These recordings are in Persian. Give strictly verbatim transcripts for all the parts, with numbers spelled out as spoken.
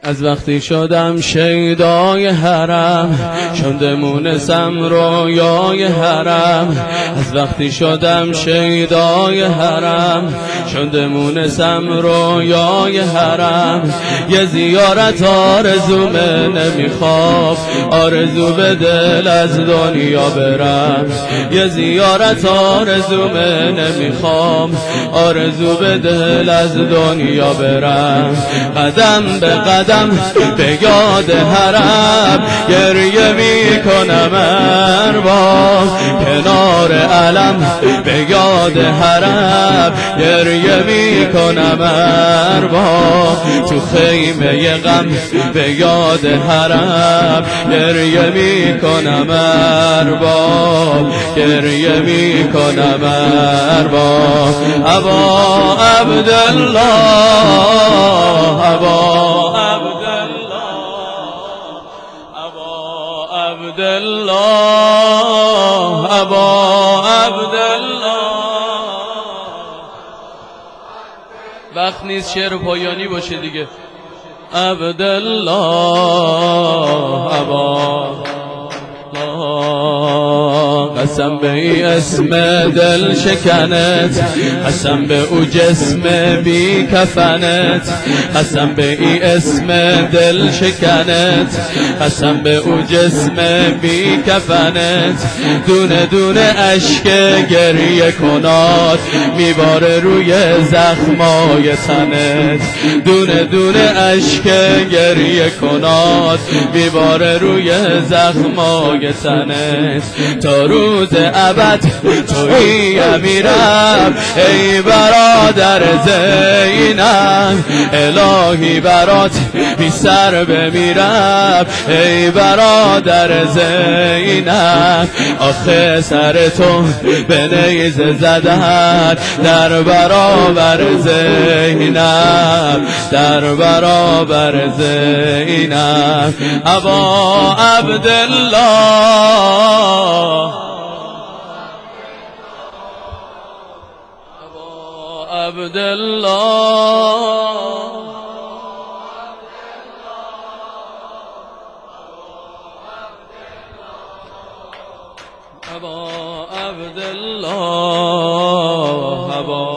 از وقتی شدم شیدای حرم شده مونسم رویای حرم. از وقتی شدم شیدای حرم شده مونسم رویای حرم. یه زیارت آرزومه نمیخوام آرزو به دل از دنیا برم. یه زیارت آرزومه نمیخوام آرزو به دل از دنیا برم. قدم به قدم به یاد حرم گریه می کنم ارباب. کنار علم به یاد حرم گریه می کنم ارباب. تو خیمه غم به یاد حرم گریه می کنم ارباب. گریه می کنم ارباب. ابا عبدالله ابا عبدالله ابا عبدالله. وقت نیست شعر پایانی باشه دیگه. عبدالله ابا قسم به ای اسم دل شکنت، قسم به او جسم بی کفنت. قسم به ای اسم دل شکنت، قسم به او جسم بی کفنت. دونه دونه اشک گریه کنات میباره روی زخمای تنت. دونه دونه اشک گریه کنات میباره روی زخمای تنت. تا روز ابد تویی امیرم ای برادر زینب. الهی برات بی سر بمیرم ای برادر زینب. آخه سر تو به نیزه زدن در برابر زینب، در برابر زینب. ابا عبدالله عبدالله ابا عبدالله ابا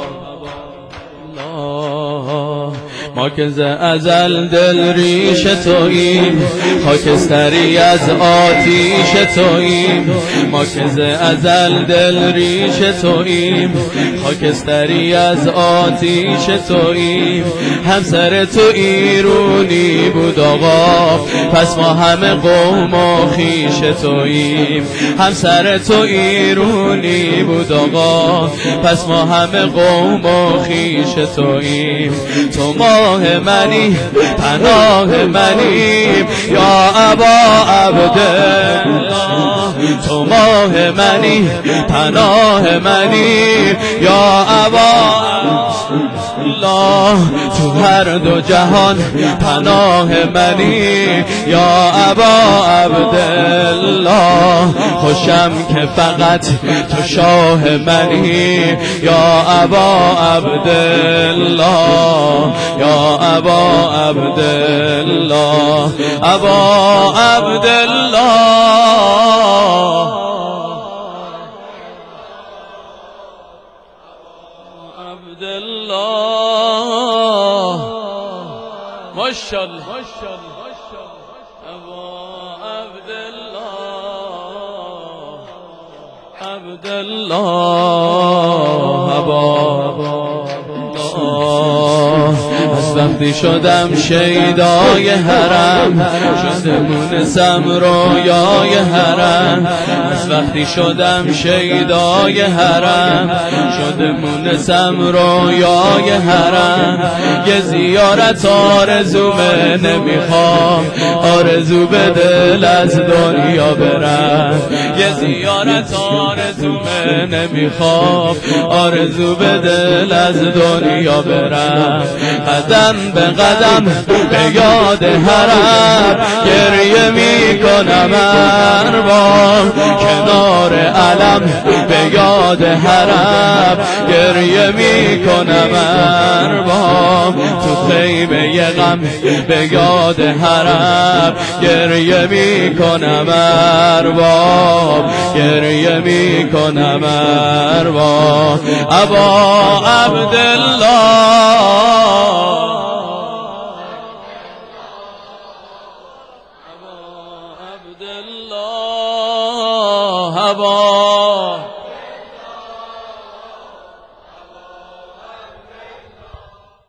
ما که ز ازل دل ریش توییم، خاکستری از آتیش توییم. ما که ز ازل دل ریش توییم، خاکستری از آتیش توییم. همسر تو ایرونی بود آقا، پس ما همه قوم و خویش توییم. همسر تو ایرونی بود آقا، پس ما همه قوم و خویش توییم. تو ماه منی پناه منی یا ابا عبدالله. تو ماه منی پناه منی یا ابا الله. تو هر دو جهان پناه منی یا ابا عبدالله. خوشم که فقط تو شاه منی یا ابا عبدالله، یا ابا عبدالله. ابا عبدالله عبدالله. ماشاءالله ابا عبدالله عبدالله ابا. از وقتی شدم شیدای حرم شده مونسم رویای حرم. از وقتی شدم شیدای حرم شده مونسم رویای حرم. یه زیارت آرزومه نمیخوام آرزو به دل از دنیا برم. یه زیارت آرزومه نمیخوام آرزو به دل از دنیا برم. قدم به قدم به یاد حرم گریه می کنم ارباب کنار علم به یاد حرم گریه می کنم ارباب تو خیمه غم به یاد حرم گریه می کنم ارباب گریه می کنم ارباب ابا عبدالله ابا عبدالله ابا